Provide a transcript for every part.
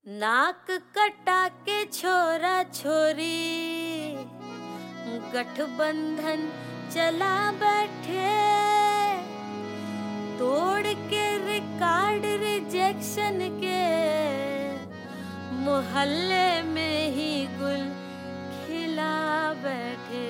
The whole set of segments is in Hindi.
नाक कटा के छोरा छोरी गठबंधन चला बैठे, तोड़ के रिकॉर्ड रिजेक्शन के मोहल्ले में ही गुल खिला बैठे।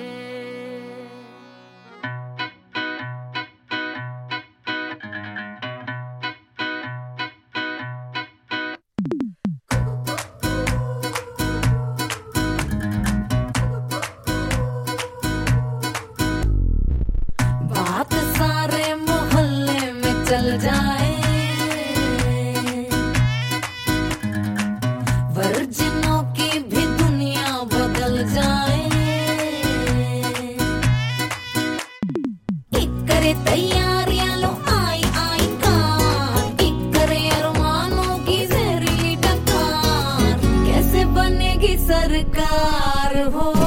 बात सारे मोहल्ले में चल जाए, वर्जिनों की भी दुनिया बदल जाए। एक करे तैयारियां लो आई आई कार, एक करे अरमानों की जहरीली टक्कर, कैसे बनेगी सरकार हो।